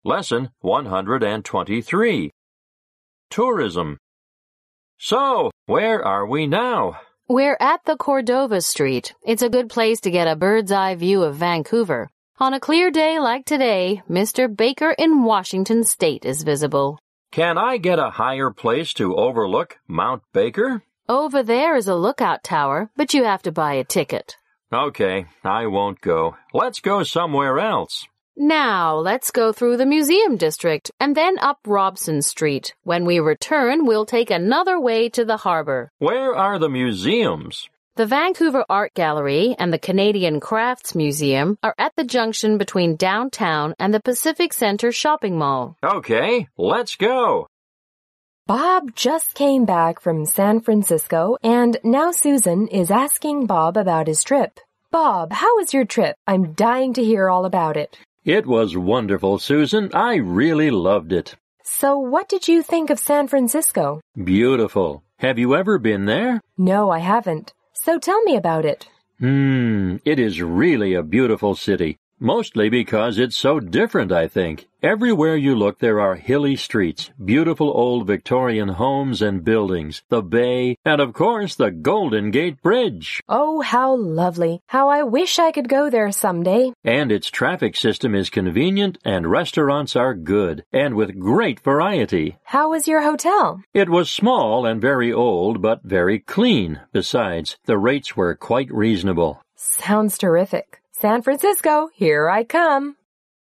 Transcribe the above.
Lesson 123. Tourism. So, where are we now? We're at the Cordova Street. It's a good place to get a bird's-eye view of Vancouver. On a clear day like today, Mr. Baker in Washington State is visible. Can I get a higher place to overlook Mount Baker? Over there is a lookout tower, but you have to buy a ticket. Okay, I won't go. Let's go somewhere else. Now, let's go through the museum district and then up Robson Street. When we return, we'll take another way to the harbor. Where are the museums? The Vancouver Art Gallery and the Canadian Crafts Museum are at the junction between downtown and the Pacific Center shopping mall. Okay, let's go. Bob just came back from San Francisco, and now Susan is asking Bob about his trip. Bob, how was your trip? I'm dying to hear all about it. It was wonderful, Susan. I really loved it. So what did you think of San Francisco? Beautiful. Have you ever been there? No, I haven't. So tell me about it. It is really a beautiful city. Mostly because it's so different, I think. Everywhere you look, there are hilly streets, beautiful old Victorian homes and buildings, the bay, and of course the Golden Gate Bridge. Oh, how lovely. How I wish I could go there someday. And its traffic system is convenient and restaurants are good, and with great variety. How was your hotel? It was small and very old, but very clean. Besides, the rates were quite reasonable. Sounds terrific. San Francisco, here I come.